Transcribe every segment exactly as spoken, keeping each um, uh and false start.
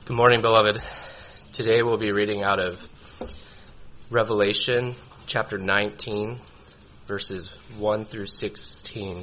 Good morning, beloved. Today we'll be reading out of Revelation chapter nineteen, verses one through sixteen.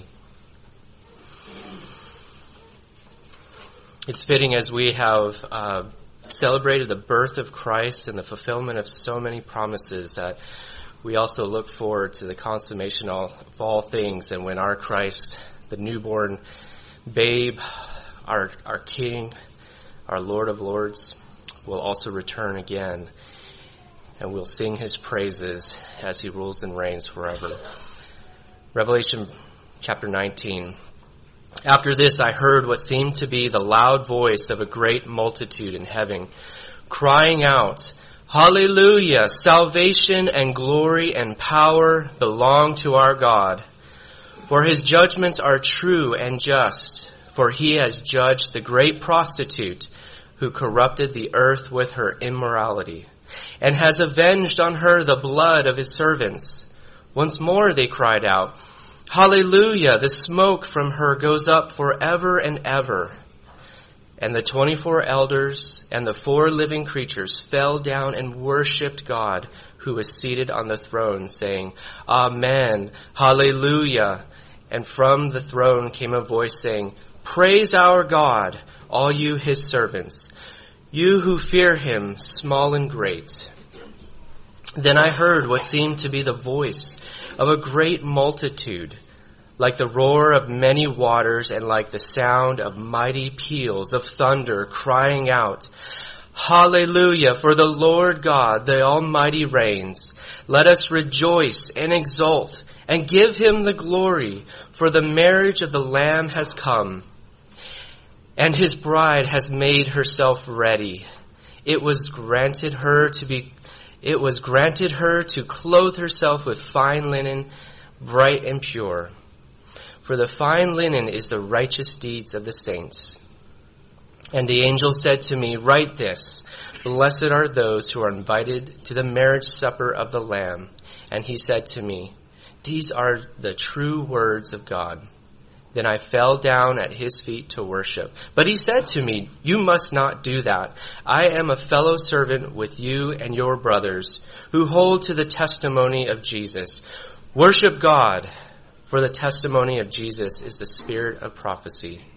It's fitting as we have uh, celebrated the birth of Christ and the fulfillment of so many promises that we also look forward to the consummation of all things, and when our Christ, the newborn babe, our our King, our Lord of Lords, will also return again, and we'll sing his praises as he rules and reigns forever. Revelation chapter nineteen. After this I heard what seemed to be the loud voice of a great multitude in heaven, crying out, "Hallelujah! Salvation and glory and power belong to our God. For his judgments are true and just, for he has judged the great prostitute who corrupted the earth with her immorality, and has avenged on her the blood of his servants." Once more they cried out, "Hallelujah! The smoke from her goes up forever and ever." And the twenty-four elders and the four living creatures fell down and worshipped God, who was seated on the throne, saying, "Amen, Hallelujah." And from the throne came a voice saying, "Praise our God, all you his servants, you who fear him, small and great." Then I heard what seemed to be the voice of a great multitude, like the roar of many waters and like the sound of mighty peals of thunder, crying out, "Hallelujah, for the Lord God, the Almighty reigns. Let us rejoice and exult and give him the glory, for the marriage of the Lamb has come, and his bride has made herself ready. It was granted her to be, it was granted her to clothe herself with fine linen, bright and pure. For the fine linen is the righteous deeds of the saints." And the angel said to me, "Write this, blessed are those who are invited to the marriage supper of the Lamb." And he said to me, "These are the true words of God." Then I fell down at his feet to worship. But he said to me, "You must not do that. I am a fellow servant with you and your brothers who hold to the testimony of Jesus. Worship God, for the testimony of Jesus is the spirit of prophecy."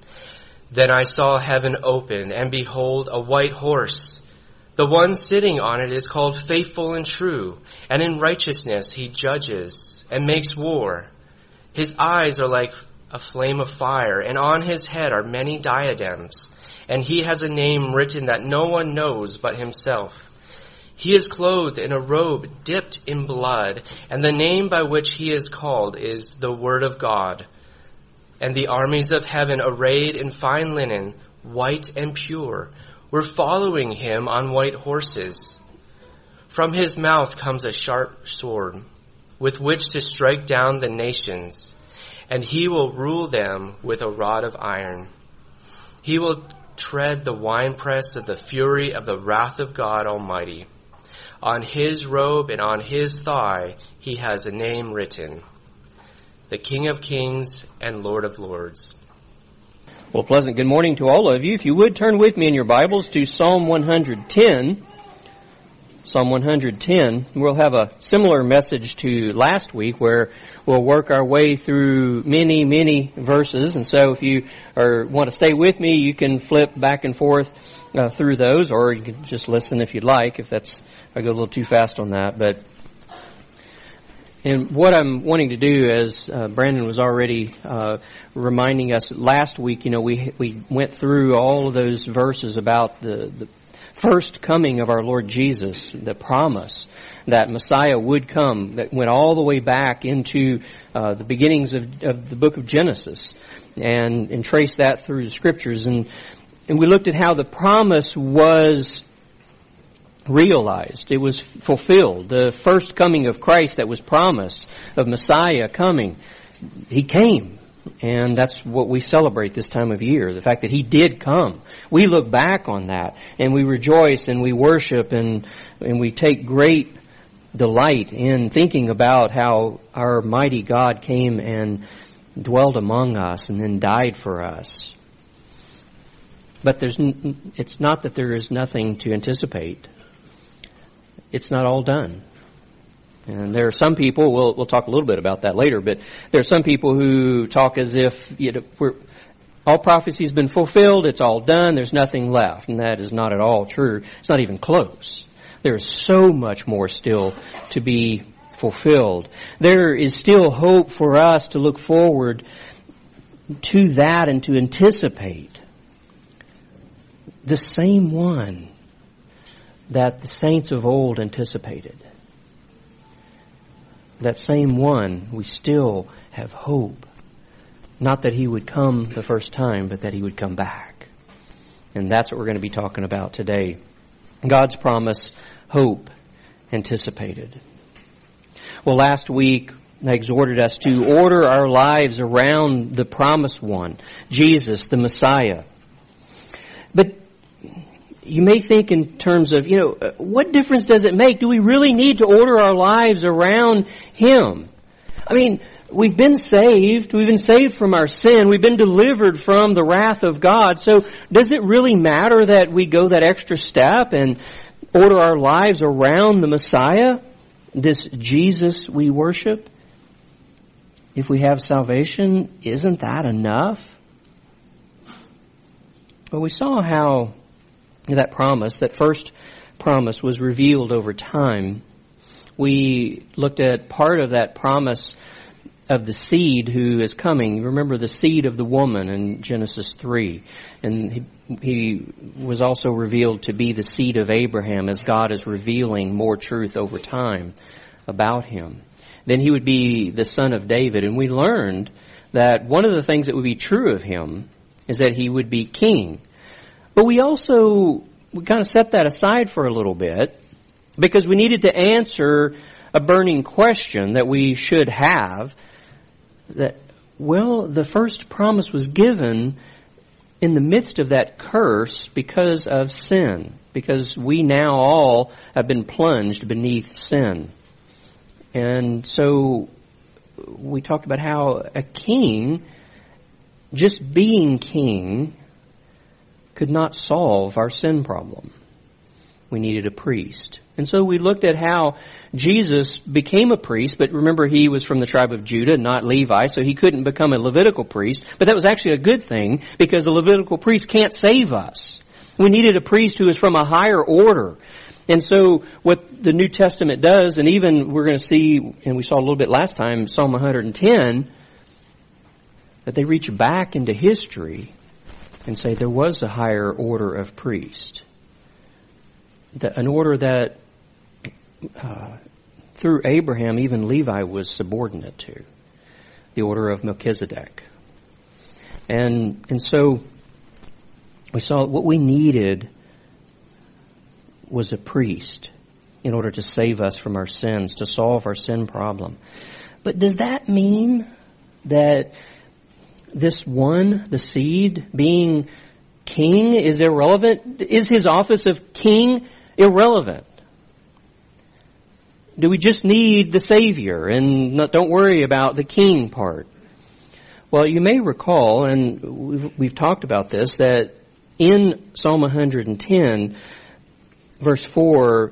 Then I saw heaven open, and behold, a white horse. The one sitting on it is called Faithful and True, and in righteousness he judges and makes war. His eyes are like a flame of fire, and on his head are many diadems, and he has a name written that no one knows but himself. He is clothed in a robe dipped in blood, and the name by which he is called is the Word of God. And the armies of heaven, arrayed in fine linen, white and pure, were following him on white horses. From his mouth comes a sharp sword, with which to strike down the nations, and he will rule them with a rod of iron. He will tread the winepress of the fury of the wrath of God Almighty. On his robe and on his thigh he has a name written, the King of Kings and Lord of Lords. Well, pleasant good morning to all of you. If you would turn with me in your Bibles to Psalm one hundred ten. Psalm one hundred ten. We'll have a similar message to last week where we'll work our way through many, many verses. And so if you are, want to stay with me, you can flip back and forth uh, through those, or you can just listen if you'd like, if that's, if I go a little too fast on that. But And what I'm wanting to do, as uh, Brandon was already uh, reminding us last week, you know, we we went through all of those verses about the, the first coming of our Lord Jesus, the promise that Messiah would come, that went all the way back into uh, the beginnings of, of the book of Genesis, and, and traced that through the Scriptures. And, and we looked at how the promise was realized. It was fulfilled. The first coming of Christ that was promised, of Messiah coming, He came. And that's what we celebrate this time of year, the fact that He did come. We look back on that, and we rejoice, and we worship, and, and we take great delight in thinking about how our mighty God came and dwelled among us and then died for us. But there's, n- it's not that there is nothing to anticipate. It's not all done. And there are some people, we'll, we'll talk a little bit about that later, but there are some people who talk as if, you know, we're, all prophecy's been fulfilled, it's all done, there's nothing left. And that is not at all true. It's not even close. There is so much more still to be fulfilled. There is still hope for us to look forward to that and to anticipate the same one that the saints of old anticipated. That same one, we still have hope. Not that he would come the first time, but that he would come back. And that's what we're going to be talking about today. God's promise, hope, anticipated. Well, last week, I exhorted us to order our lives around the promised one, Jesus, the Messiah. But you may think in terms of, you know, what difference does it make? Do we really need to order our lives around Him? I mean, we've been saved. We've been saved from our sin. We've been delivered from the wrath of God. So does it really matter that we go that extra step and order our lives around the Messiah, this Jesus we worship? If we have salvation, isn't that enough? Well, we saw how that promise, that first promise, was revealed over time. We looked at part of that promise of the seed who is coming. You remember the seed of the woman in Genesis three. And he, he was also revealed to be the seed of Abraham as God is revealing more truth over time about him. Then he would be the son of David. And we learned that one of the things that would be true of him is that he would be king. But we also, we kind of set that aside for a little bit because we needed to answer a burning question that we should have. That, well, the first promise was given in the midst of that curse because of sin. Because we now all have been plunged beneath sin. And so we talked about how a king, just being king, could not solve our sin problem. We needed a priest. And so we looked at how Jesus became a priest, but remember he was from the tribe of Judah, not Levi, so he couldn't become a Levitical priest. But that was actually a good thing because the Levitical priest can't save us. We needed a priest who was from a higher order. And so what the New Testament does, and even we're going to see, and we saw a little bit last time, Psalm one hundred ten, that they reach back into history and say there was a higher order of priest. That, an order that uh, through Abraham even Levi was subordinate to. The order of Melchizedek. And, and so we saw what we needed was a priest in order to save us from our sins, to solve our sin problem. But does that mean that this one, the seed, being king is irrelevant? Is his office of king irrelevant? Do we just need the Savior and not, don't worry about the king part? Well, you may recall, and we've, we've talked about this, that in Psalm one hundred ten, verse four,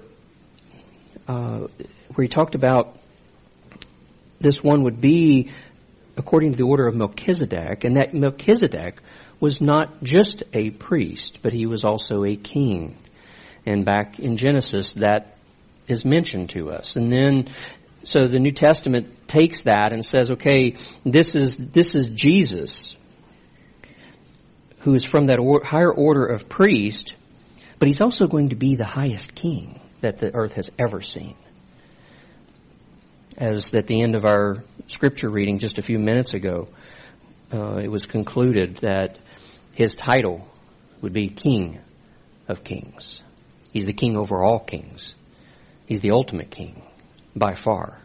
uh, where he talked about this one would be according to the order of Melchizedek, and that Melchizedek was not just a priest, but he was also a king. And back in Genesis, that is mentioned to us. And then, so the New Testament takes that and says, okay, this is this is Jesus, who is from that or, higher order of priest, but he's also going to be the highest king that the earth has ever seen. As at the end of our scripture reading just a few minutes ago, uh, it was concluded that his title would be King of Kings. He's the king over all kings. He's the ultimate king, by far.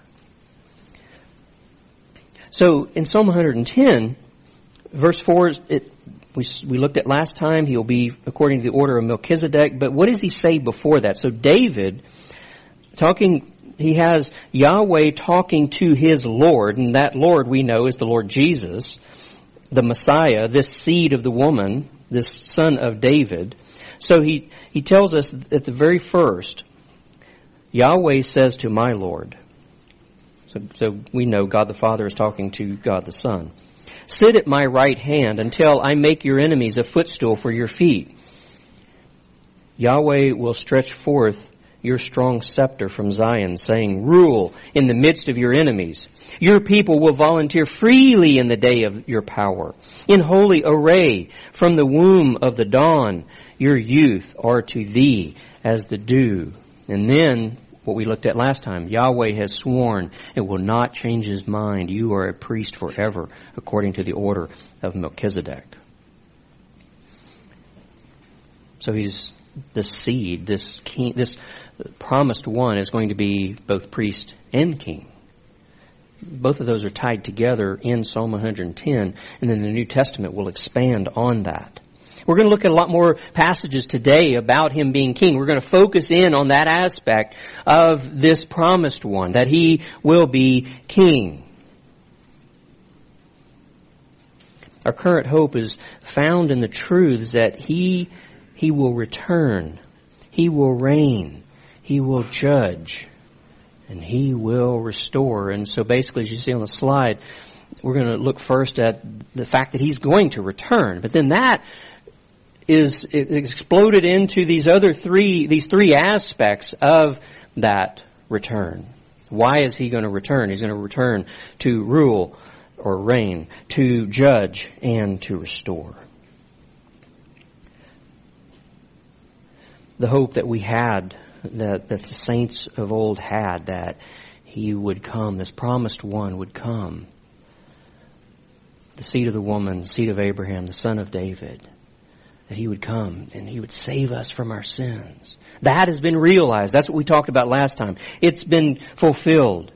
So in Psalm one hundred ten, verse four, it, we, we looked at last time, he'll be according to the order of Melchizedek. But what does he say before that? So David, talking, he has Yahweh talking to his Lord, and that Lord we know is the Lord Jesus, the Messiah, this seed of the woman, this son of David. So he, he tells us at the very first, Yahweh says to my Lord. So, so we know God the Father is talking to God the Son. Sit at my right hand until I make your enemies a footstool for your feet. Yahweh will stretch forth your strong scepter from Zion, saying, rule in the midst of your enemies. Your people will volunteer freely in the day of your power. In holy array from the womb of the dawn, your youth are to thee as the dew. And then, what we looked at last time, Yahweh has sworn it will not change his mind. You are a priest forever, according to the order of Melchizedek. So he's the seed, this king, this promised one is going to be both priest and king. Both of those are tied together in Psalm one hundred ten, and then the New Testament will expand on that. We're going to look at a lot more passages today about him being king. We're going to focus in on that aspect of this promised one, that he will be king. Our current hope is found in the truths that he, he will return, he will reign, he will judge, and he will restore. And so basically, as you see on the slide, we're going to look first at the fact that he's going to return. But then that is exploded into these other three, these three aspects of that return. Why is he going to return? He's going to return to rule or reign, to judge, and to restore. The hope that we had, that, that the saints of old had, that he would come, this promised one would come. The seed of the woman, the seed of Abraham, the son of David. That he would come and he would save us from our sins. That has been realized. That's what we talked about last time. It's been fulfilled.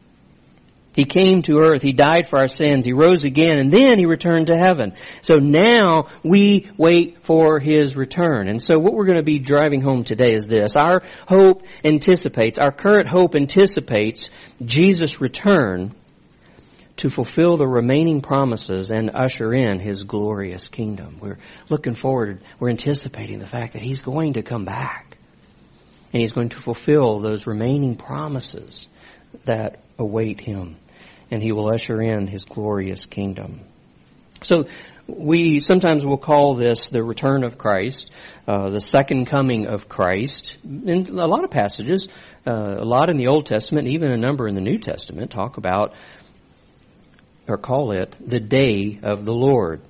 He came to earth. He died for our sins. He rose again, and then he returned to heaven. So now we wait for his return. And so what we're going to be driving home today is this. Our hope anticipates, our current hope anticipates Jesus' return to fulfill the remaining promises and usher in his glorious kingdom. We're looking forward, we're anticipating the fact that he's going to come back. And he's going to fulfill those remaining promises that await him. And he will usher in his glorious kingdom. So we sometimes will call this the return of Christ, uh, the second coming of Christ. In a lot of passages, uh, a lot in the Old Testament, even a number in the New Testament, talk about or call it the day of the Lord.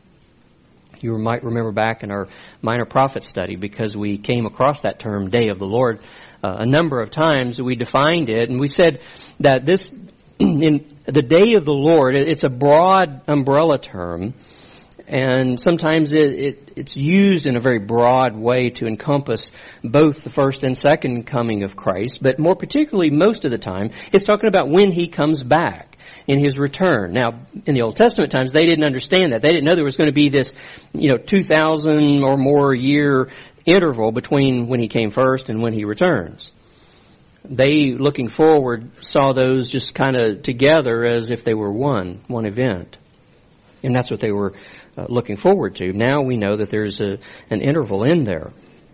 You might remember back in our minor prophet study, because we came across that term, day of the Lord, uh, a number of times. We defined it, and we said that this, in the day of the Lord, it's a broad umbrella term, and sometimes it, it, it's used in a very broad way to encompass both the first and second coming of Christ, but more particularly, most of the time, it's talking about when he comes back. In his return. Now, in the Old Testament times, they didn't understand that. They didn't know there was going to be this, you know, two thousand or more year interval between when he came first and when he returns. They, looking forward, saw those just kind of together as if they were one, one event. And that's what they were uh, looking forward to. Now we know that there's a, an interval in there.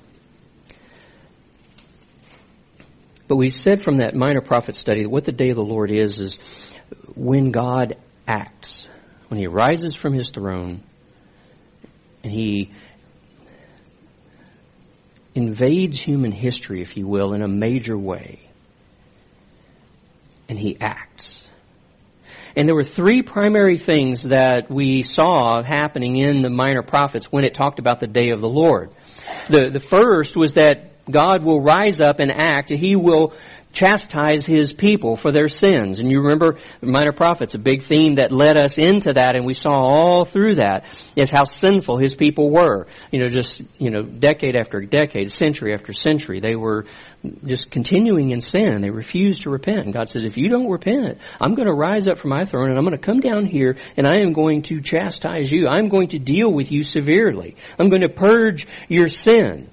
But we said from that minor prophet study that what the day of the Lord is, is when God acts, when he rises from his throne and he invades human history, if you will, in a major way, and he acts. And there were three primary things that we saw happening in the minor prophets when it talked about the day of the Lord. The, the first was that God will rise up and act. He will chastise his people for their sins. And you remember the minor prophets, a big theme that led us into that, and we saw all through that, is how sinful his people were. You know, just, you know, decade after decade, century after century, they were just continuing in sin. They refused to repent. And God said, if you don't repent, I'm going to rise up from my throne and I'm going to come down here and I am going to chastise you. I'm going to deal with you severely. I'm going to purge your sin.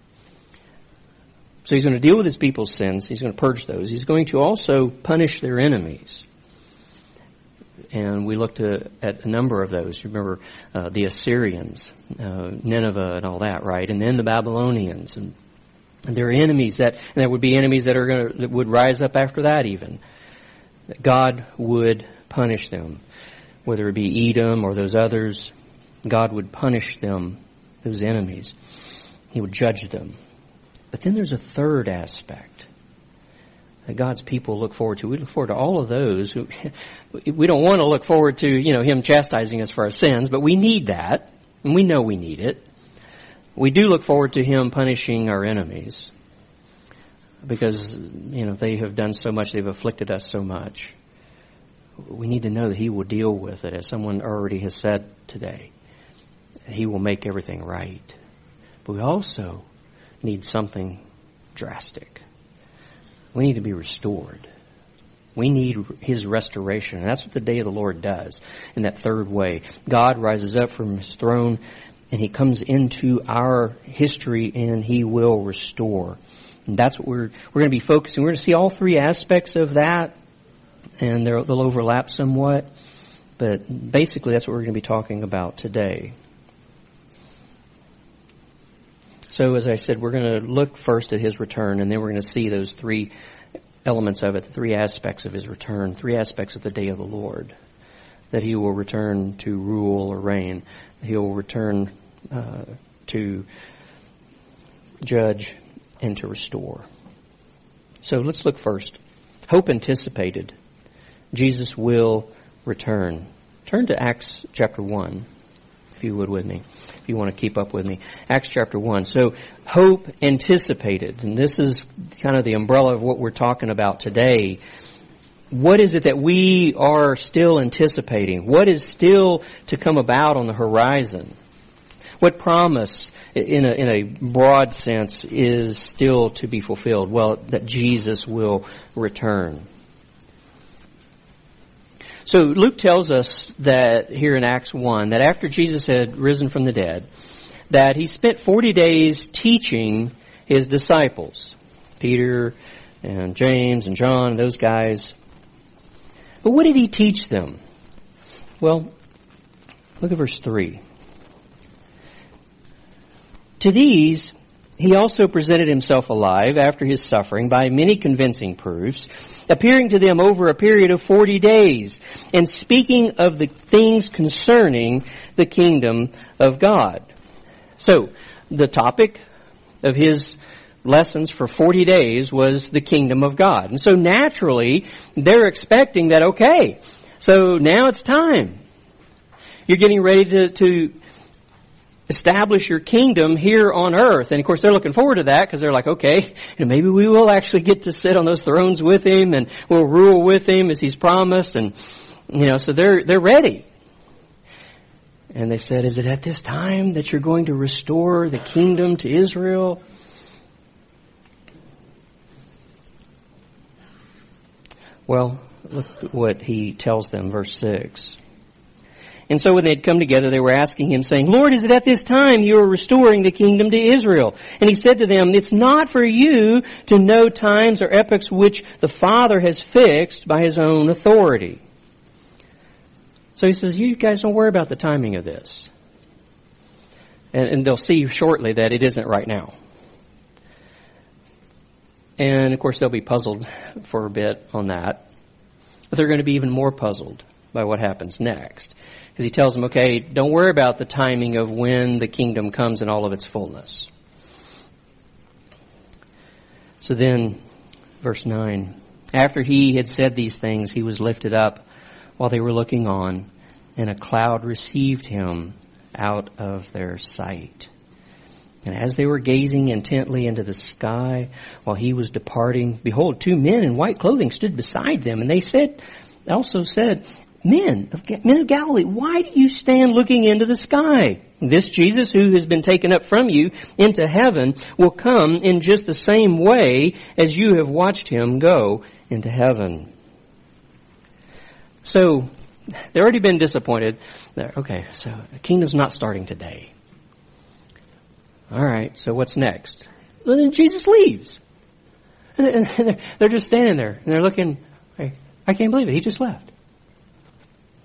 So he's going to deal with his people's sins. He's going to purge those. He's going to also punish their enemies. And we looked at, at a number of those. You remember uh, the Assyrians, uh, Nineveh and all that, right? And then the Babylonians. And, and there are enemies that, and there would be enemies that are going to, that would rise up after that even. That God would punish them. Whether it be Edom or those others, God would punish them, those enemies. He would judge them. But then there's a third aspect that God's people look forward to. We look forward to all of those. We don't want to look forward to, you know, Him chastising us for our sins, but we need that, and we know we need it. We do look forward to Him punishing our enemies because, you know, they have done so much, they've afflicted us so much. We need to know that He will deal with it, as someone already has said today. He will make everything right. But we also need something drastic. We need to be restored. We need His restoration. And that's what the day of the Lord does in that third way. God rises up from His throne and He comes into our history and He will restore. And that's what we're, we're going to be focusing. We're going to see all three aspects of that, and they'll overlap somewhat. But basically that's what we're going to be talking about today. So as I said, we're going to look first at His return, and then we're going to see those three elements of it, the three aspects of His return, three aspects of the day of the Lord. That He will return to rule or reign. He will return uh, to judge and to restore. So let's look first. Hope anticipated. Jesus will return. Turn to Acts chapter one, if you would with me, if you want to keep up with me. Acts chapter one. So, hope anticipated. And this is kind of the umbrella of what we're talking about today. What is it that we are still anticipating? What is still to come about on the horizon? What promise, in a, in a broad sense, is still to be fulfilled? Well, that Jesus will return. So Luke tells us that here in Acts one, that after Jesus had risen from the dead, that He spent forty days teaching His disciples, Peter and James and John, those guys. But what did He teach them? Well, look at verse three. To these He also presented Himself alive after His suffering by many convincing proofs, appearing to them over a period of forty days, and speaking of the things concerning the kingdom of God. So, the topic of His lessons for forty days was the kingdom of God. And so naturally, they're expecting that, okay, so now it's time. You're getting ready to, to establish your kingdom here on earth. And of course they're looking forward to that because they're like, okay, and maybe we will actually get to sit on those thrones with Him and we'll rule with Him as He's promised. And, you know, so they're, they're ready. And they said, is it at this time that you're going to restore the kingdom to Israel? Well, look at what He tells them, verse six. And so when they had come together, they were asking Him, saying, Lord, is it at this time you are restoring the kingdom to Israel? And He said to them, it's not for you to know times or epochs which the Father has fixed by His own authority. So He says, you guys don't worry about the timing of this. And, and they'll see shortly that it isn't right now. And of course they'll be puzzled for a bit on that. But they're going to be even more puzzled by what happens next. Because He tells them, okay, don't worry about the timing of when the kingdom comes in all of its fullness. So then, verse nine, after He had said these things, He was lifted up while they were looking on, and a cloud received Him out of their sight. And as they were gazing intently into the sky while He was departing, behold, two men in white clothing stood beside them, and they said, also said, Men of, men of Galilee, why do you stand looking into the sky? This Jesus who has been taken up from you into heaven will come in just the same way as you have watched Him go into heaven. So, they've already been disappointed. They're, okay, so the kingdom's not starting today. All right, so what's next? Well, then Jesus leaves. And they're just standing there, and they're looking, I can't believe it, He just left.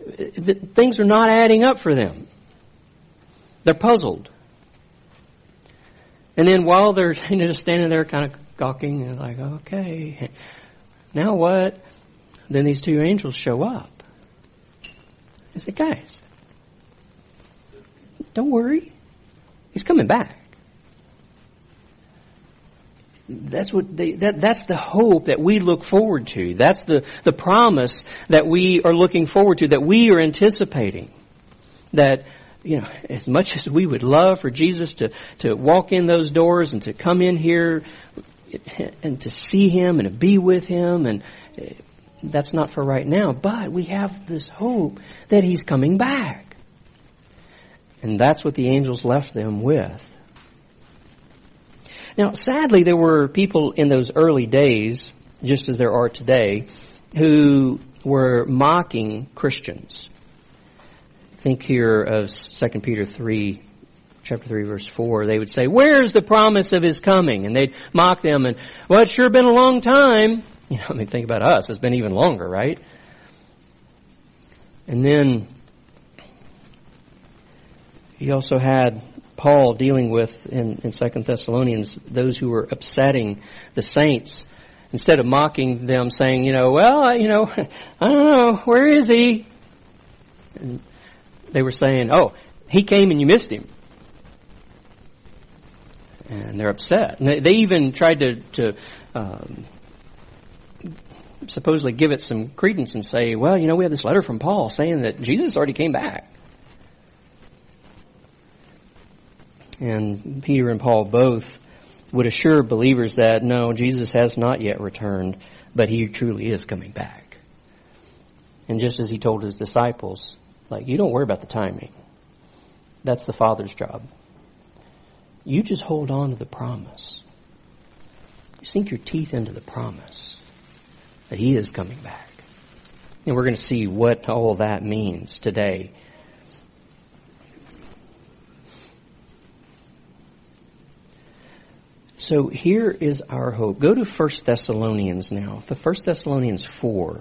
things are not adding up for them. They're puzzled. And then while they're you know, just standing there kind of gawking, and like, okay, now what? Then these two angels show up. I said, guys, don't worry. He's coming back. That's what they, that, that's the hope that we look forward to. That's the, the promise that we are looking forward to, that we are anticipating. That, you know, as much as we would love for Jesus to, to walk in those doors and to come in here and to see Him and to be with Him, and that's not for right now, but we have this hope that He's coming back. And that's what the angels left them with. Now, sadly, there were people in those early days, just as there are today, who were mocking Christians. Think here of Second Peter three, chapter three, verse four. They would say, "Where's the promise of His coming?" And they'd mock them, and, "Well, it's sure been a long time." You know, I mean, think about us. It's been even longer, right? And then he also had Paul dealing with, in, in Second Thessalonians, those who were upsetting the saints. Instead of mocking them, saying, you know, well, you know, I don't know, where is he? And they were saying, oh, he came and you missed him. And they're upset. And they, they even tried to, to um, supposedly give it some credence and say, well, you know, we have this letter from Paul saying that Jesus already came back. And Peter and Paul both would assure believers that, no, Jesus has not yet returned, but He truly is coming back. And just as He told His disciples, like, you don't worry about the timing. That's the Father's job. You just hold on to the promise. You sink your teeth into the promise that He is coming back. And we're going to see what all that means today. So here is our hope. Go to First Thessalonians now. The First Thessalonians four.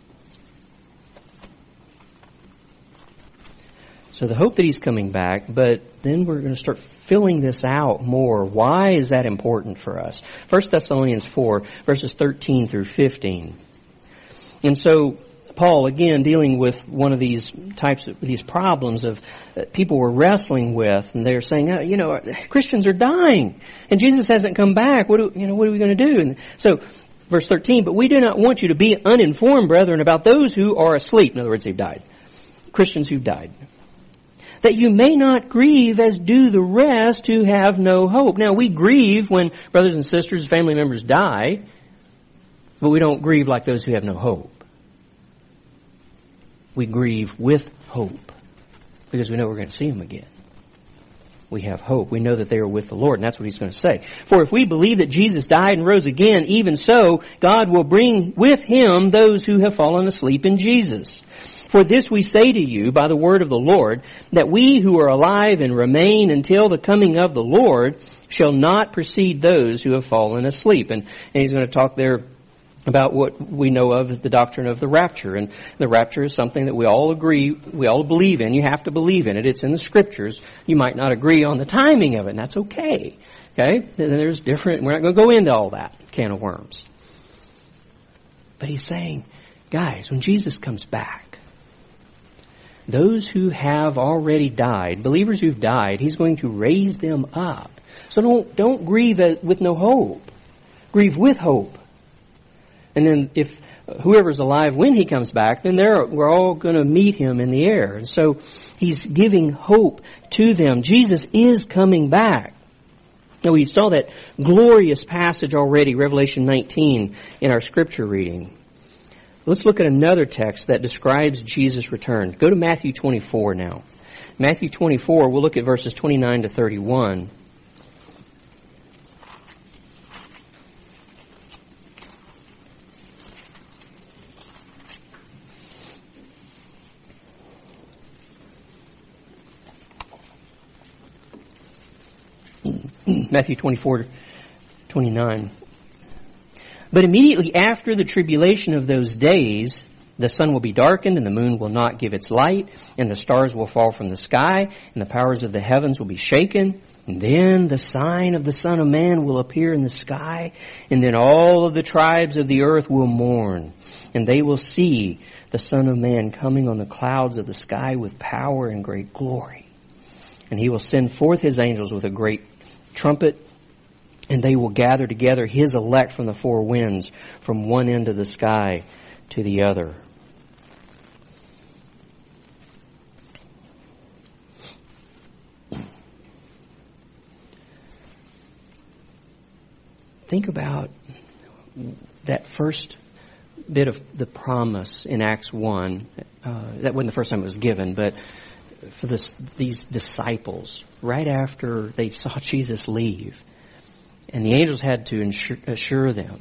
So the hope that He's coming back, but then we're going to start filling this out more. Why is that important for us? First Thessalonians four, verses thirteen through fifteen. And so Paul, again, dealing with one of these types of these problems of that people were wrestling with, and they're saying, oh, you know, Christians are dying, and Jesus hasn't come back. What do, you know, what are we going to do? And so, verse thirteen, but we do not want you to be uninformed, brethren, about those who are asleep. In other words, they've died. Christians who've died. That you may not grieve as do the rest who have no hope. Now, we grieve when brothers and sisters, family members die, but we don't grieve like those who have no hope. We grieve with hope because we know we're going to see Him again. We have hope. We know that they are with the Lord, and that's what He's going to say. For if we believe that Jesus died and rose again, even so, God will bring with Him those who have fallen asleep in Jesus. For this we say to you by the word of the Lord, that we who are alive and remain until the coming of the Lord shall not precede those who have fallen asleep. And, and He's going to talk there about what we know of as the doctrine of the rapture. And the rapture is something that we all agree, we all believe in. You have to believe in it. It's in the Scriptures. You might not agree on the timing of it, and that's okay. Okay? There's different, we're not going to go into all that can of worms. But He's saying, guys, when Jesus comes back, those who have already died, believers who've died, He's going to raise them up. So don't, don't grieve with no hope. Grieve with hope. And then if whoever's alive when He comes back, then they're, we're all going to meet Him in the air. And so He's giving hope to them. Jesus is coming back. Now we saw that glorious passage already, Revelation nineteen, in our scripture reading. Let's look at another text that describes Jesus' return. Go to Matthew twenty-four now. Matthew twenty-four, we'll look at verses twenty-nine to thirty-one. Matthew twenty-four, twenty-nine. But immediately after the tribulation of those days, The sun will be darkened, and the moon will not give its light, and the stars will fall from the sky, and the powers of the heavens will be shaken. And then the sign of the Son of Man will appear in the sky, and then all of the tribes of the earth will mourn, and they will see the Son of Man coming on the clouds of the sky with power and great glory. And he will send forth his angels with a great trumpet, and they will gather together his elect from the four winds, from one end of the sky to the other. Think about that first bit of the promise in Acts one. Uh, that wasn't the first time it was given, but for this, these disciples, right after they saw Jesus leave, and the angels had to ensure, assure them.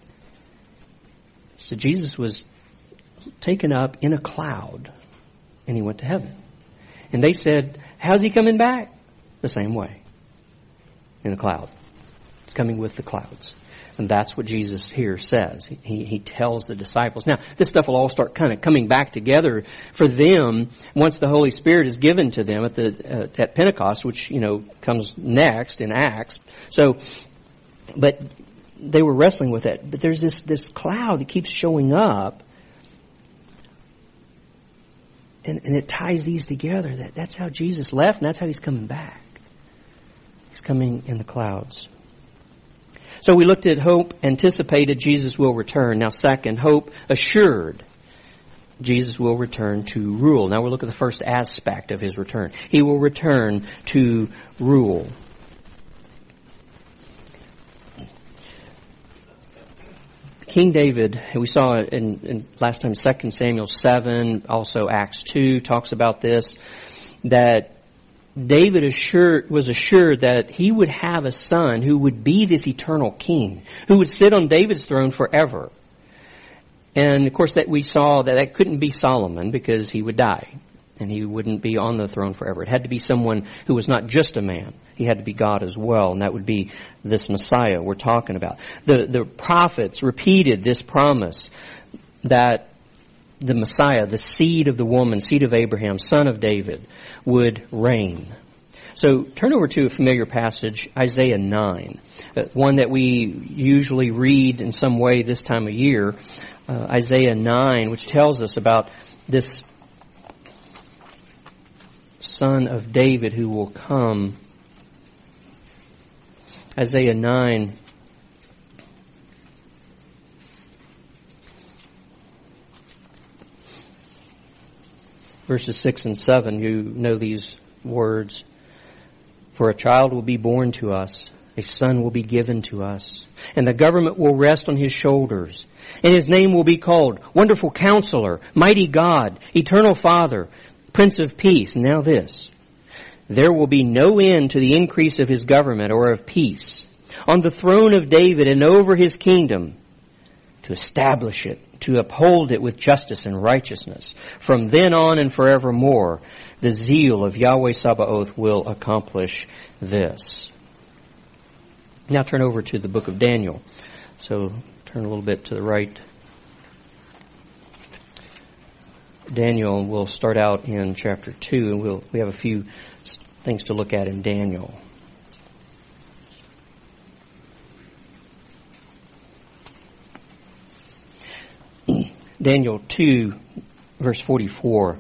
So Jesus was taken up in a cloud, and he went to heaven. And they said, how's he coming back? The same way, in a cloud. Coming with the clouds. And that's what Jesus here says. He, he tells the disciples. Now, this stuff will all start kind of coming back together for them once the Holy Spirit is given to them at the uh, at Pentecost, which, you know, comes next in Acts. So, but they were wrestling with it. But there's this, this cloud that keeps showing up. And, and it ties these together. That, that's how Jesus left, and that's how he's coming back. He's coming in the clouds. So we looked at hope anticipated, Jesus will return. Now second, hope assured, Jesus will return to rule. Now we'll look at the first aspect of his return. He will return to rule. King David, we saw it in, in last time, Second Samuel seven, also Acts two talks about this, that David assured, was assured that he would have a son who would be this eternal king, who would sit on David's throne forever. And of course that we saw that that couldn't be Solomon because he would die and he wouldn't be on the throne forever. It had to be someone who was not just a man. He had to be God as well, and that would be this Messiah we're talking about. The, the prophets repeated this promise that the Messiah, the seed of the woman, seed of Abraham, son of David, would reign. So turn over to a familiar passage, Isaiah nine, one that we usually read in some way this time of year, uh, Isaiah nine, which tells us about this son of David who will come. Isaiah nine, verses six and seven, you know these words. For a child will be born to us, a son will be given to us, and the government will rest on his shoulders. And his name will be called Wonderful Counselor, Mighty God, Eternal Father, Prince of Peace. Now this, there will be no end to the increase of his government or of peace on the throne of David and over his kingdom, to establish it, to uphold it with justice and righteousness. From then on and forevermore, the zeal of Yahweh Sabaoth will accomplish this. Now turn over to the book of Daniel. So turn a little bit to the right. Daniel, we'll start out in chapter two, and we'll, we have a few things to look at in Daniel. Daniel two, verse forty-four.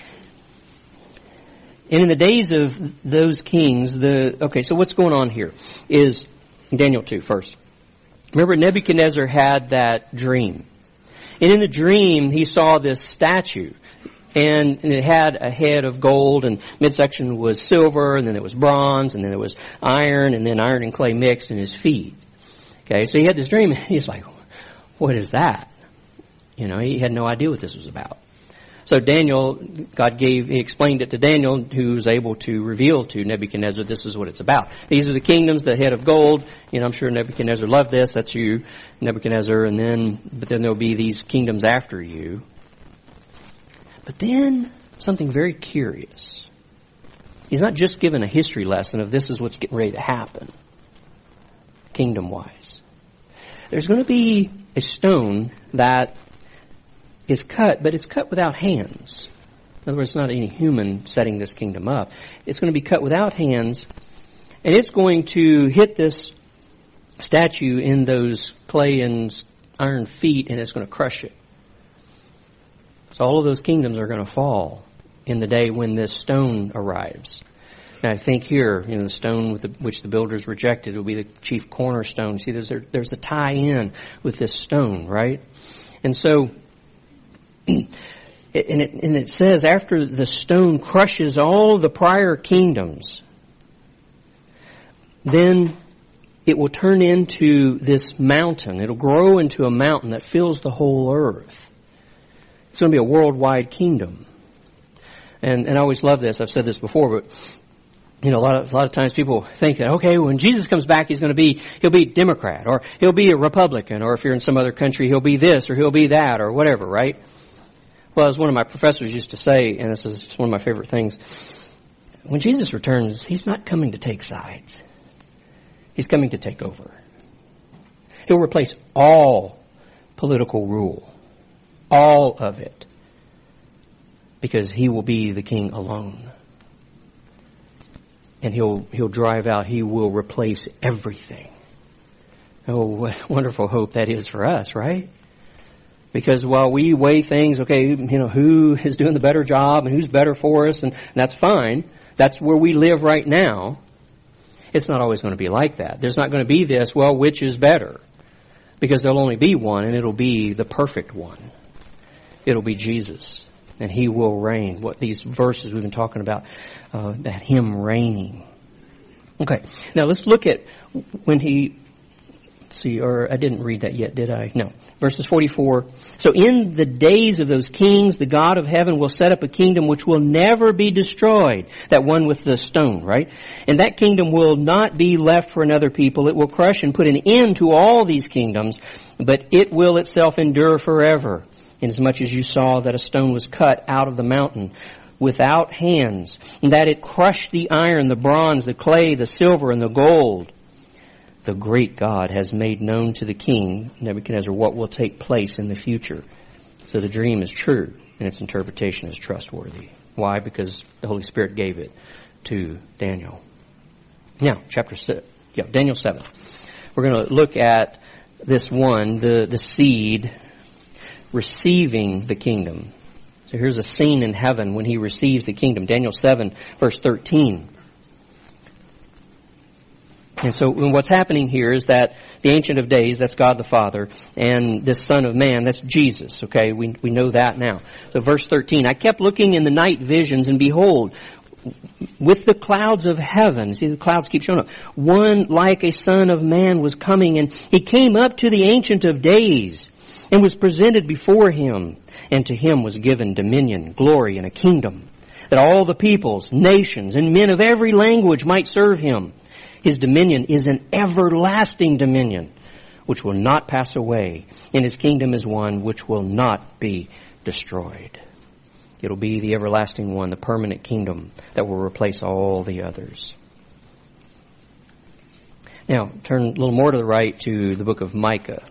And in the days of those kings, the, okay, so what's going on here is Daniel two first. Remember, Nebuchadnezzar had that dream. And in the dream, he saw this statue. And, and it had a head of gold, and midsection was silver, and then it was bronze, and then it was iron, and then iron and clay mixed in his feet. Okay, so he had this dream, and he's like, what is that? You know, he had no idea what this was about. So Daniel, God gave, he explained it to Daniel, who was able to reveal to Nebuchadnezzar, this is what it's about. These are the kingdoms, the head of gold. You know, I'm sure Nebuchadnezzar loved this. That's you, Nebuchadnezzar. And then, but then there'll be these kingdoms after you. But then, something very curious. He's not just given a history lesson of this is what's getting ready to happen, kingdom-wise. There's going to be a stone that is cut, but it's cut without hands. In other words, it's not any human setting this kingdom up. It's going to be cut without hands, and it's going to hit this statue in those clay and iron feet, and it's going to crush it. So all of those kingdoms are going to fall in the day when this stone arrives. Now I think here, you know, the stone with the, which the builders rejected will be the chief cornerstone. See, there's, there's a tie-in with this stone, right? And so, and it, and it says after the stone crushes all the prior kingdoms, then it will turn into this mountain. It'll grow into a mountain that fills the whole earth. It's going to be a worldwide kingdom. And, and I always love this. I've said this before, but you know, a lot of, a lot of times people think that, okay, when Jesus comes back, he's going to be, he'll be Democrat, or he'll be a Republican, or if you're in some other country, he'll be this, or he'll be that, or whatever, right? Well, as one of my professors used to say, and this is one of my favorite things, when Jesus returns, he's not coming to take sides. He's coming to take over. He'll replace all political rule, all of it, because he will be the king alone. And he'll he'll drive out, he will replace everything. Oh, what wonderful hope that is for us, right? Because while we weigh things, okay, you know, who is doing the better job and who's better for us, and that's fine. That's where we live right now. It's not always going to be like that. There's not going to be this, well, which is better? Because there'll only be one, and it'll be the perfect one. It'll be Jesus. And he will reign. What these verses we've been talking about, uh, that him reigning. Okay, now let's look at when he, let's see, or I didn't read that yet, did I? No. Verses forty-four. So in the days of those kings, the God of heaven will set up a kingdom which will never be destroyed. That one with the stone, right? And that kingdom will not be left for another people. It will crush and put an end to all these kingdoms, but it will itself endure forever. Inasmuch as you saw that a stone was cut out of the mountain without hands, and that it crushed the iron, the bronze, the clay, the silver, and the gold. The great God has made known to the king, Nebuchadnezzar, what will take place in the future. So the dream is true, and its interpretation is trustworthy. Why? Because the Holy Spirit gave it to Daniel. Now, chapter six, yeah, Daniel seven. We're going to look at this one, the, the seed, receiving the kingdom. So here's a scene in heaven when he receives the kingdom. Daniel seven, verse thirteen. And so what's happening here is that the Ancient of Days, that's God the Father, and this Son of Man, that's Jesus, okay? We we know that now. So verse thirteen, I kept looking in the night visions, and behold, with the clouds of heaven, see the clouds keep showing up, one like a Son of Man was coming, and he came up to the Ancient of Days, and was presented before him, and to him was given dominion, glory, and a kingdom, that all the peoples, nations, and men of every language might serve him. His dominion is an everlasting dominion, which will not pass away, and his kingdom is one which will not be destroyed. It'll be the everlasting one, the permanent kingdom that will replace all the others. Now, turn a little more to the right to the book of Micah.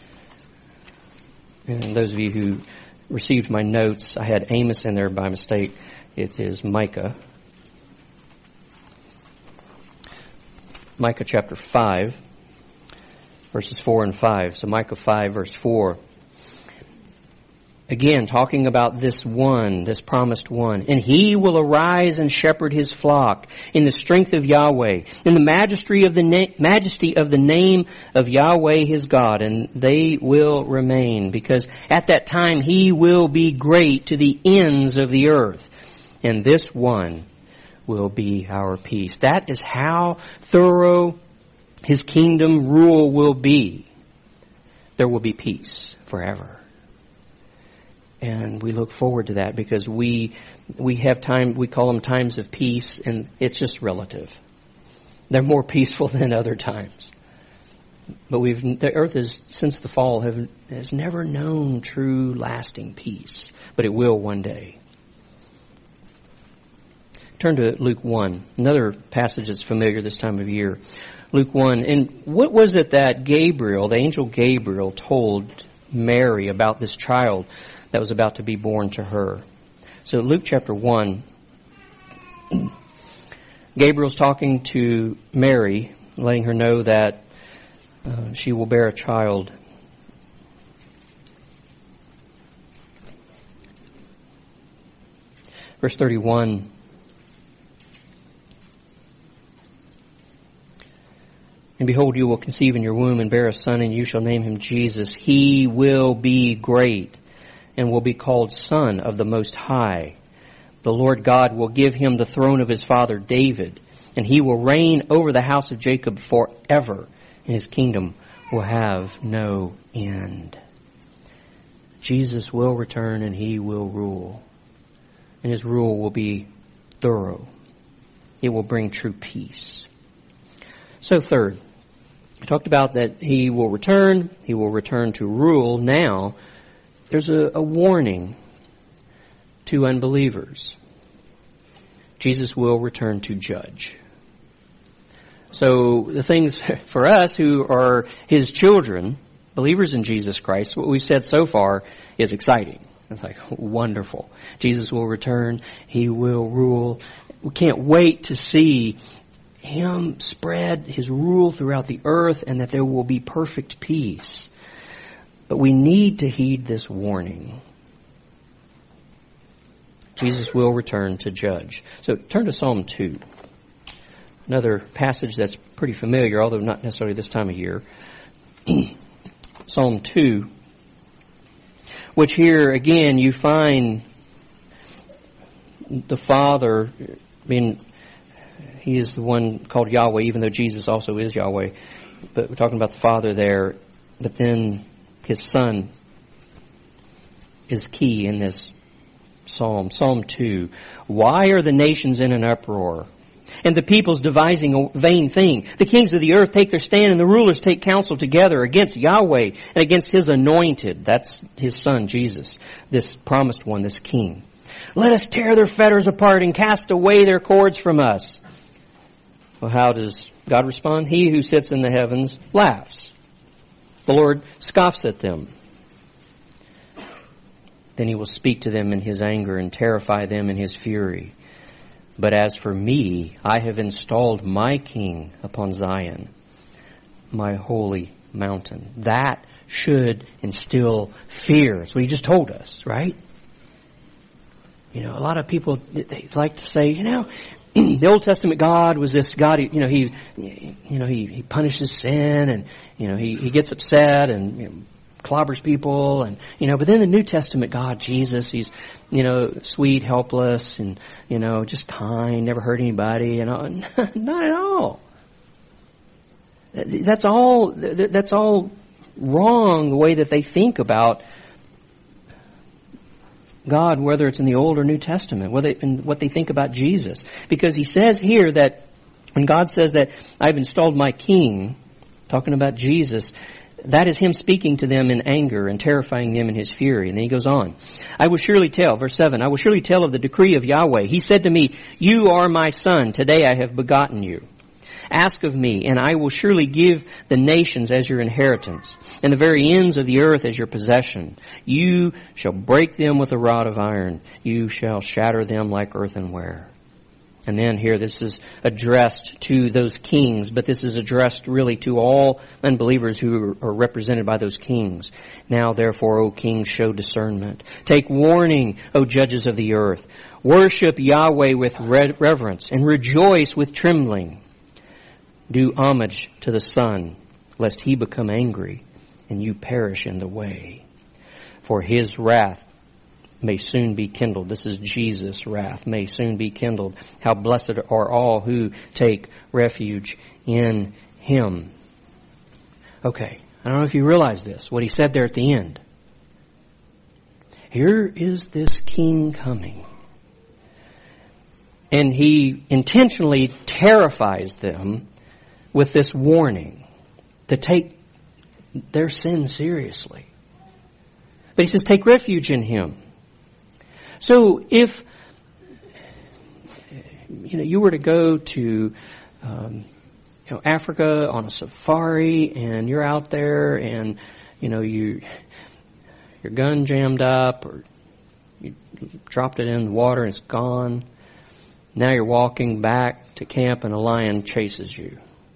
And those of you who received my notes, I had Amos in there by mistake. It is Micah. Micah chapter five, verses four and five. So Micah five, verse four. Again, talking about this one, this promised one. And he will arise and shepherd his flock in the strength of Yahweh, in the majesty of the na- majesty of the name of Yahweh his God, and they will remain, because at that time he will be great to the ends of the earth. And this one will be our peace. That is how thorough his kingdom rule will be. There will be peace forever. And we look forward to that because we we have time, we call them times of peace, and it's just relative. They're more peaceful than other times. But we've the earth is since the fall have has never known true lasting peace, but it will one day. Turn to Luke one, another passage that's familiar this time of year. Luke one, and what was it that Gabriel, the angel Gabriel, told Mary about this child that was about to be born to her. So Luke chapter one, Gabriel's talking to Mary, letting her know that uh, she will bear a child. Verse thirty-one. And behold, you will conceive in your womb and bear a son, and you shall name him Jesus. He will be great and will be called Son of the Most High. The Lord God will give him the throne of his father David, and he will reign over the house of Jacob forever, and his kingdom will have no end. Jesus will return and he will rule. And his rule will be thorough. It will bring true peace. So third, I talked about that he will return. He will return to rule. Now, there's a, a warning to unbelievers. Jesus will return to judge. So the things for us who are his children, believers in Jesus Christ, what we've said so far is exciting. It's like wonderful. Jesus will return. He will rule. We can't wait to see him spread his rule throughout the earth and that there will be perfect peace. But we need to heed this warning. Jesus will return to judge. So turn to Psalm two. Another passage that's pretty familiar, although not necessarily this time of year. Psalm two. Which here, again, you find the Father, I mean, he is the one called Yahweh, even though Jesus also is Yahweh. But we're talking about the Father there. But then his Son is key in this psalm. Psalm two. Why are the nations in an uproar? And the peoples devising a vain thing. The kings of the earth take their stand, and the rulers take counsel together against Yahweh and against his anointed. That's his Son, Jesus, this promised one, this king. Let us tear their fetters apart and cast away their cords from us. Well, how does God respond? He who sits in the heavens laughs. The Lord scoffs at them. Then he will speak to them in his anger and terrify them in his fury. But as for me, I have installed my king upon Zion, my holy mountain. That should instill fear. That's what he just told us, right? You know, a lot of people, they like to say, you know, the Old Testament God was this God, you know, he, you know, he, he punishes sin and, you know, he, he gets upset and, you know, clobbers people and, you know, but then the New Testament God, Jesus, he's, you know, sweet, helpless and, you know, just kind, never hurt anybody, you know, not at all. That's all, that's all wrong, the way that they think about God, whether it's in the Old or New Testament, whether in what they think about Jesus. Because he says here that when God says that I've installed my king, talking about Jesus, that is him speaking to them in anger and terrifying them in his fury. And then he goes on. I will surely tell, verse seven, I will surely tell of the decree of Yahweh. He said to me, you are my son. Today I have begotten you. Ask of me, and I will surely give the nations as your inheritance, and the very ends of the earth as your possession. You shall break them with a rod of iron. You shall shatter them like earthenware. And then here, this is addressed to those kings, but this is addressed really to all unbelievers who are represented by those kings. Now, therefore, O kings, show discernment. Take warning, O judges of the earth. Worship Yahweh with reverence and rejoice with trembling. Do homage to the Son, lest he become angry and you perish in the way. For his wrath may soon be kindled. This is Jesus' wrath, may soon be kindled. How blessed are all who take refuge in him. Okay, I don't know if you realize this, what he said there at the end. Here is this king coming. And he intentionally terrifies them with this warning to take their sin seriously. But he says, take refuge in him. So if you know you were to go to um, you know Africa on a safari and you're out there and you know you your gun jammed up, or you dropped it in the water and it's gone. Now you're walking back to camp and a lion chases you.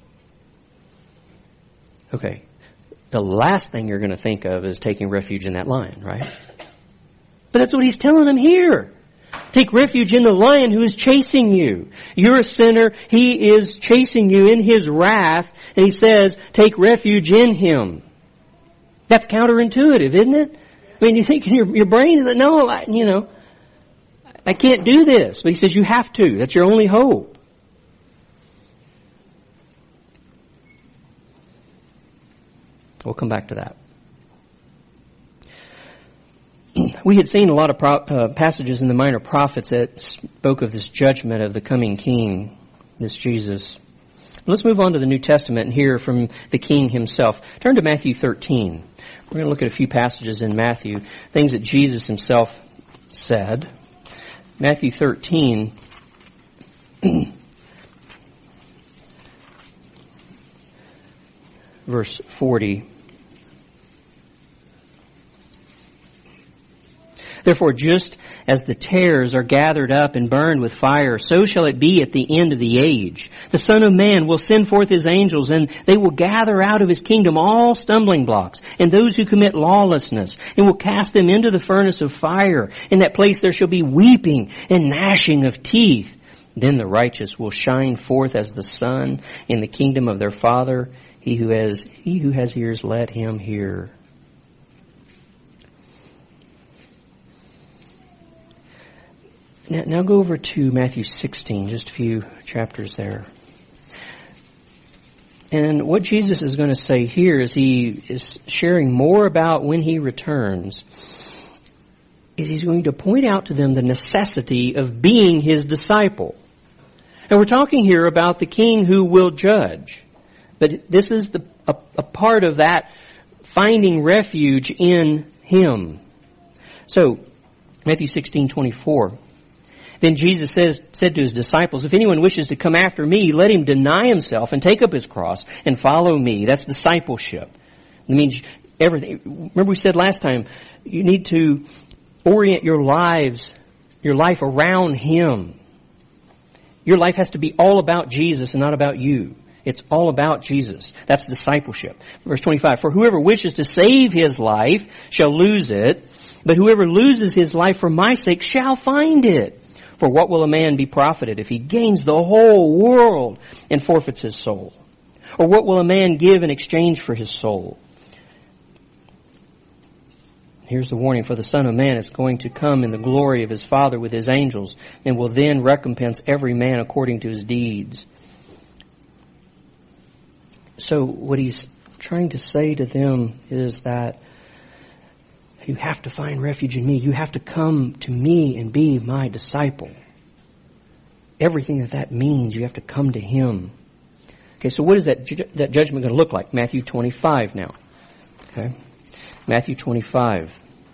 Okay, the last thing you're going to think of is taking refuge in that lion, right? But that's what he's telling them here. Take refuge in the lion who is chasing you. You're a sinner. He is chasing you in his wrath. And he says, take refuge in him. That's counterintuitive, isn't it? I mean, you think in your, your brain that, no, I, you know, I can't do this. But he says you have to. That's your only hope. We'll come back to that. We had seen a lot of pro- uh, passages in the Minor Prophets that spoke of this judgment of the coming King, this Jesus. Let's move on to the New Testament and hear from the King himself. Turn to Matthew thirteen. We're going to look at a few passages in Matthew, things that Jesus himself said. Matthew thirteen, verse forty. Therefore, just as the tares are gathered up and burned with fire, so shall it be at the end of the age. The Son of Man will send forth his angels, and they will gather out of his kingdom all stumbling blocks and those who commit lawlessness, and will cast them into the furnace of fire. In that place there shall be weeping and gnashing of teeth. Then the righteous will shine forth as the sun in the kingdom of their Father. He who has, he who has ears, let him hear. Now, now go over to Matthew sixteen, just a few chapters there. And what Jesus is going to say here is he is sharing more about when he returns, is he's going to point out to them the necessity of being his disciple. And we're talking here about the King who will judge. But this is the, a, a part of that finding refuge in him. So, Matthew sixteen twenty-four. Then Jesus says, said to his disciples, if anyone wishes to come after me, let him deny himself and take up his cross and follow me. That's discipleship. It means everything. Remember we said last time, you need to orient your lives, your life around him. Your life has to be all about Jesus and not about you. It's all about Jesus. That's discipleship. Verse twenty-five, for whoever wishes to save his life shall lose it, but whoever loses his life for my sake shall find it. For what will a man be profited if he gains the whole world and forfeits his soul? Or what will a man give in exchange for his soul? Here's the warning, for the Son of Man is going to come in the glory of his Father with his angels, and will then recompense every man according to his deeds. So what he's trying to say to them is that you have to find refuge in me. You have to come to me and be my disciple. Everything that that means, you have to come to him. Okay, so what is that ju- that judgment going to look like? Matthew twenty-five now. Okay, Matthew twenty-five.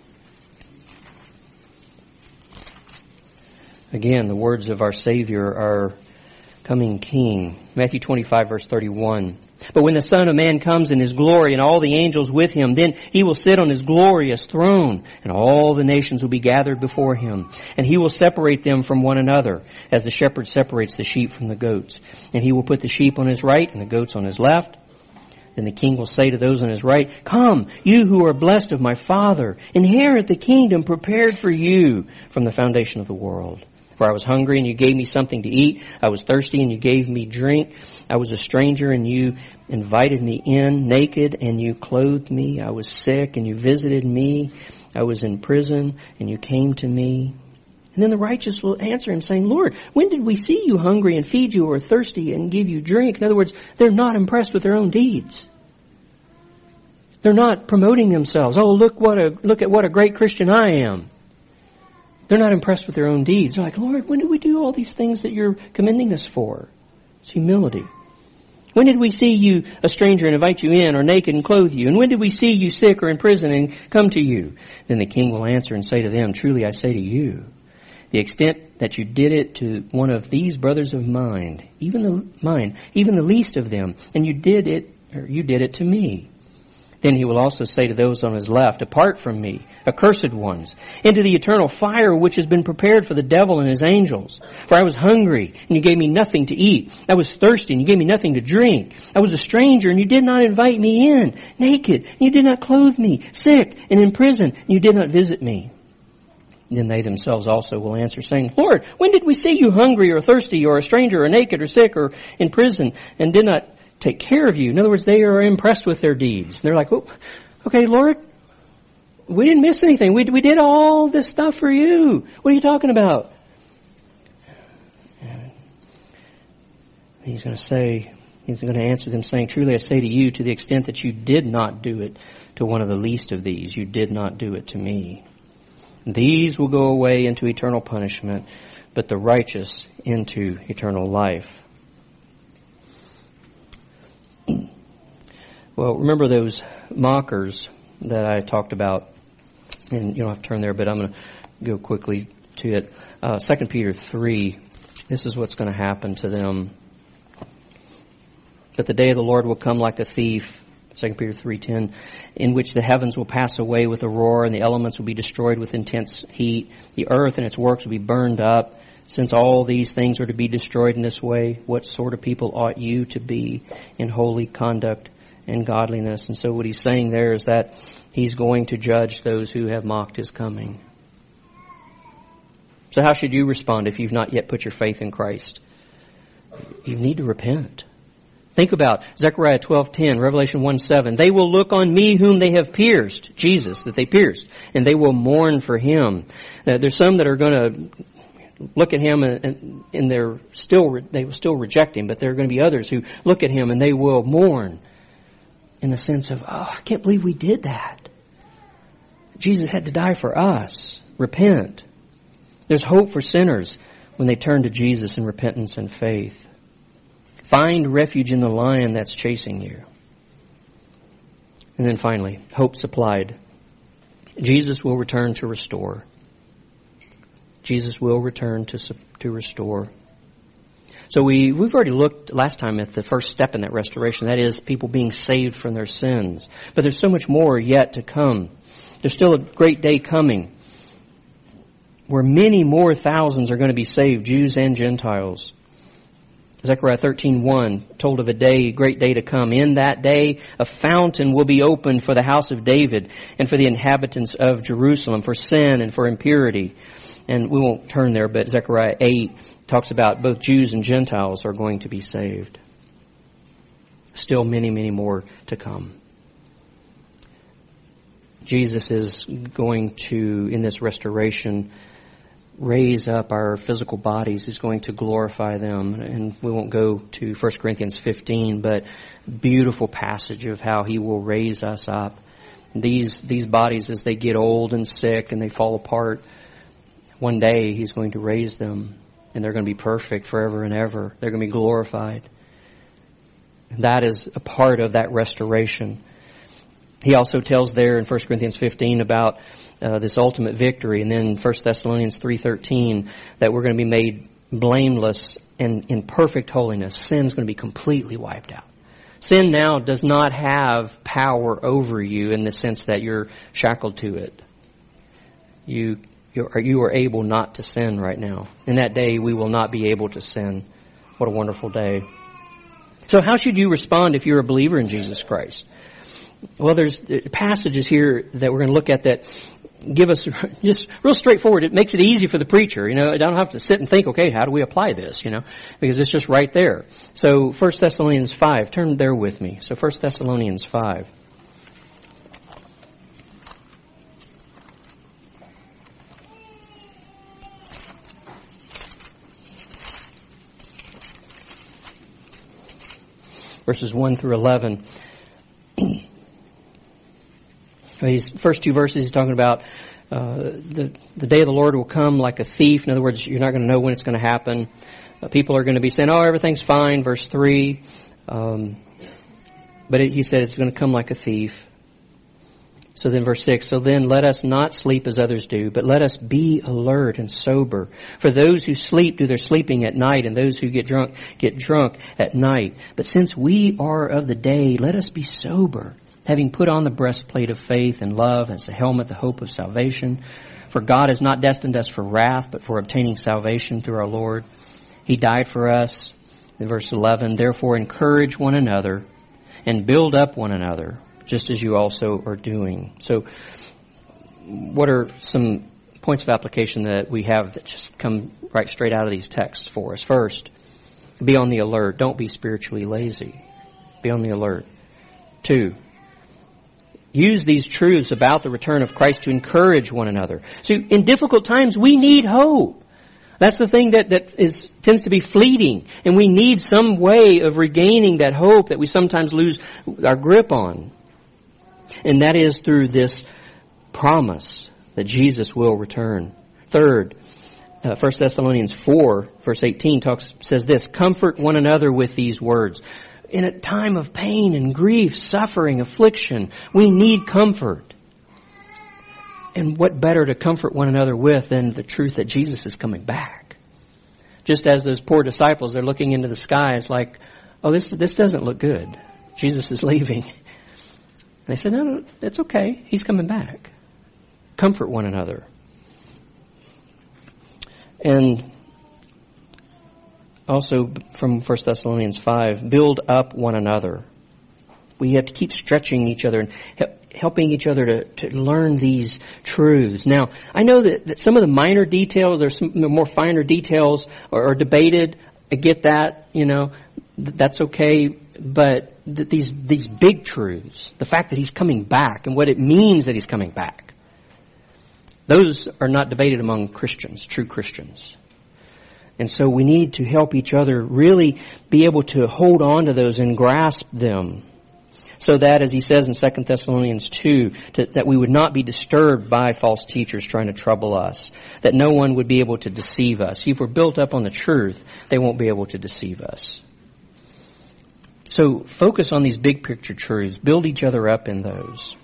Again, the words of our Savior, our coming King. Matthew twenty-five, verse thirty-one. But when the Son of Man comes in his glory and all the angels with him, then he will sit on his glorious throne, and all the nations will be gathered before him. And he will separate them from one another, as the shepherd separates the sheep from the goats. And he will put the sheep on his right and the goats on his left. Then the King will say to those on his right, come, you who are blessed of my Father, inherit the kingdom prepared for you from the foundation of the world. For I was hungry, and you gave me something to eat. I was thirsty, and you gave me drink. I was a stranger, and you invited me in. Naked, and you clothed me. I was sick, and you visited me. I was in prison, and you came to me. And then the righteous will answer him, saying, Lord, when did we see you hungry and feed you, or thirsty and give you drink? In other words, they're not impressed with their own deeds. They're not promoting themselves. Oh, look what a look at what a great Christian I am. They're not impressed with their own deeds. They're like, Lord, when did we do all these things that you're commending us for? It's humility. When did we see you a stranger and invite you in, or naked and clothe you? And when did we see you sick or in prison and come to you? Then the King will answer and say to them, truly I say to you, the extent that you did it to one of these brothers of mine, even the mine, even the least of them, and you did it, or you did it to me. Then he will also say to those on his left, Depart from me, accursed ones, into the eternal fire which has been prepared for the devil and his angels. For I was hungry, and you gave me nothing to eat. I was thirsty, and you gave me nothing to drink. I was a stranger, and you did not invite me in. Naked, and you did not clothe me. Sick, and in prison, and you did not visit me. Then they themselves also will answer, saying, Lord, when did we see you hungry or thirsty or a stranger or naked or sick or in prison and did not take care of you? In other words, they are impressed with their deeds. They're like, oh, okay, Lord, we didn't miss anything. We, we did all this stuff for you. What are you talking about? And he's going to say, he's going to answer them saying, Truly I say to you, to the extent that you did not do it to one of the least of these, you did not do it to me. These will go away into eternal punishment, but the righteous into eternal life. Well, remember those mockers that I talked about, and you don't have to turn there, but I'm going to go quickly to it. Uh, Second Peter three, this is what's going to happen to them. But the day of the Lord will come like a thief, Second Peter three ten, in which the heavens will pass away with a roar, and the elements will be destroyed with intense heat. The earth and its works will be burned up. Since all these things are to be destroyed in this way, what sort of people ought you to be in holy conduct and godliness? And so what he's saying there is that he's going to judge those who have mocked his coming. So how should you respond if you've not yet put your faith in Christ? You need to repent. Think about Zechariah twelve ten, Revelation one seven. They will look on me whom they have pierced, Jesus, that they pierced, and they will mourn for him. Now, there's some that are going to look at him and, and, and they're still they will still reject him, but there are going to be others who look at him and they will mourn in the sense of, oh, I can't believe we did that. Jesus had to die for us. Repent. There's hope for sinners when they turn to Jesus in repentance and faith. Find refuge in the lion that's chasing you. And then finally, hope supplied. Jesus will return to restore. Jesus will return to to restore. So we, we've already looked last time at the first step in that restoration. That is people being saved from their sins. But there's so much more yet to come. There's still a great day coming where many more thousands are going to be saved, Jews and Gentiles. Zechariah thirteen one told of a day, a great day to come. In that day, a fountain will be opened for the house of David and for the inhabitants of Jerusalem, for sin and for impurity. And we won't turn there, but Zechariah eight talks about both Jews and Gentiles are going to be saved. Still many, many more to come. Jesus is going to, in this restoration, raise up our physical bodies. He's going to glorify them. And we won't go to First Corinthians fifteen, but beautiful passage of how he will raise us up. These, these bodies, as they get old and sick and they fall apart, one day he's going to raise them and they're going to be perfect forever and ever. They're going to be glorified. That is a part of that restoration. He also tells there in First Corinthians fifteen about uh, this ultimate victory, and then First Thessalonians three thirteen that we're going to be made blameless and in perfect holiness. Sin's going to be completely wiped out. Sin now does not have power over you in the sense that you're shackled to it. You you are, you are able not to sin right now. In that day, we will not be able to sin. What a wonderful day. So how should you respond if you're a believer in Jesus Christ? Well, there's passages here that we're going to look at that give us just real straightforward. It makes it easy for the preacher. You know, I don't have to sit and think, okay, how do we apply this? You know, because it's just right there. So First Thessalonians five, turn there with me. So First Thessalonians five. Verses one through eleven. These first two verses, he's talking about uh, the the day of the Lord will come like a thief. In other words, you're not going to know when it's going to happen. Uh, people are going to be saying, "Oh, everything's fine." Verse three, um, but it, he said it's going to come like a thief. So then, verse six. So then, let us not sleep as others do, but let us be alert and sober. For those who sleep do their sleeping at night, and those who get drunk get drunk at night. But since we are of the day, let us be sober having put on the breastplate of faith and love, as a helmet, the hope of salvation. For God has not destined us for wrath, but for obtaining salvation through our Lord. He died for us. In verse eleven, therefore encourage one another and build up one another, just as you also are doing. So what are some points of application that we have that just come right straight out of these texts for us? First, be on the alert. Don't be spiritually lazy. Be on the alert. Two, use these truths about the return of Christ to encourage one another. So in difficult times, we need hope. That's the thing that, that is tends to be fleeting. And we need some way of regaining that hope that we sometimes lose our grip on. And that is through this promise that Jesus will return. Third, uh, First Thessalonians four, verse eighteen talks says this, comfort one another with these words. In a time of pain and grief, suffering, affliction, we need comfort. And what better to comfort one another with than the truth that Jesus is coming back? Just as those poor disciples, they're looking into the sky, it's like, oh, this this doesn't look good. Jesus is leaving. And they said, no, no, it's okay. He's coming back. Comfort one another. And also from First Thessalonians five, build up one another. We have to keep stretching each other and helping each other to, to learn these truths. Now, I know that, that some of the minor details, there's some more finer details are, are debated. I get that, you know, th- that's okay. But th- these these big truths, the fact that He's coming back and what it means that He's coming back, those are not debated among Christians, true Christians. And so we need to help each other really be able to hold on to those and grasp them. So that, as he says in Second Thessalonians two, to, that we would not be disturbed by false teachers trying to trouble us. That no one would be able to deceive us. If we're built up on the truth, they won't be able to deceive us. So focus on these big picture truths. Build each other up in those.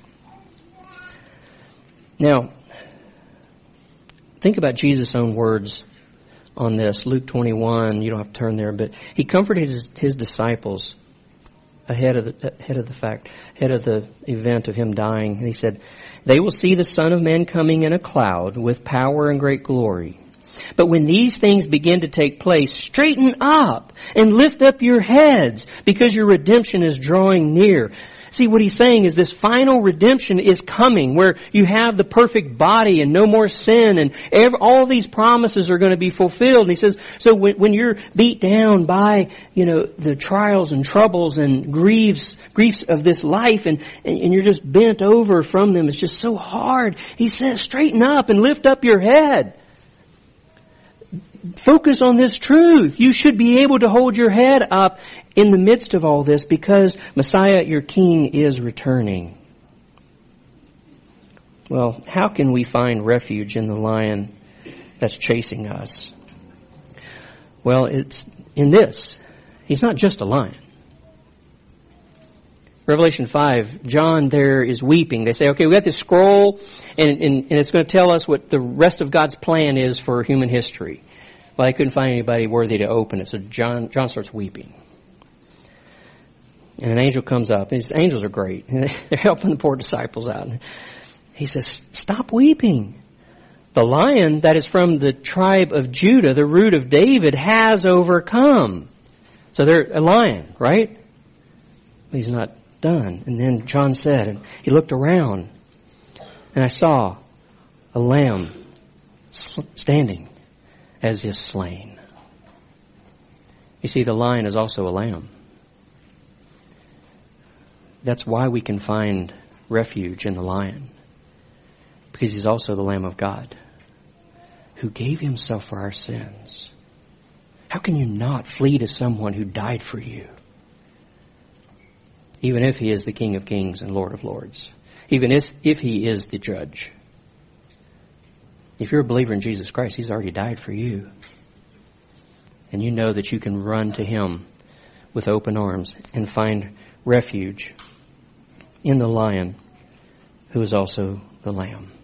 Now, think about Jesus' own words on this. Luke twenty-one, you don't have to turn there, but He comforted His, his disciples ahead of the ahead of the fact, ahead of the event of Him dying. And He said, they will see the Son of Man coming in a cloud with power and great glory. But when these things begin to take place, straighten up and lift up your heads, because your redemption is drawing near. See, what He's saying is this final redemption is coming, where you have the perfect body and no more sin, and every, all these promises are going to be fulfilled. And He says, so when, when you're beat down by, you know, the trials and troubles and griefs, griefs of this life, and, and, and you're just bent over from them, it's just so hard. He says, straighten up and lift up your head. Focus on this truth. You should be able to hold your head up in the midst of all this, because Messiah, your King, is returning. Well, how can we find refuge in the lion that's chasing us? Well, it's in this. He's not just a lion. Revelation five, John there is weeping. They say, okay, we got this scroll, and, and, and it's going to tell us what the rest of God's plan is for human history. Well, I couldn't find anybody worthy to open it, so John John starts weeping. And an angel comes up. These angels are great. They're helping the poor disciples out. He says, stop weeping. The lion that is from the tribe of Judah, the root of David, has overcome. So they're a lion, right? He's not done. And then John said, and he looked around, and I saw a lamb standing as if slain. You see, the lion is also a lamb. That's why we can find refuge in the lion, because He's also the Lamb of God who gave Himself for our sins. How can you not flee to someone who died for you? Even if He is the King of Kings and Lord of Lords. Even if, if He is the judge. If you're a believer in Jesus Christ, He's already died for you. And you know that you can run to Him with open arms and find refuge in the lion who is also the Lamb.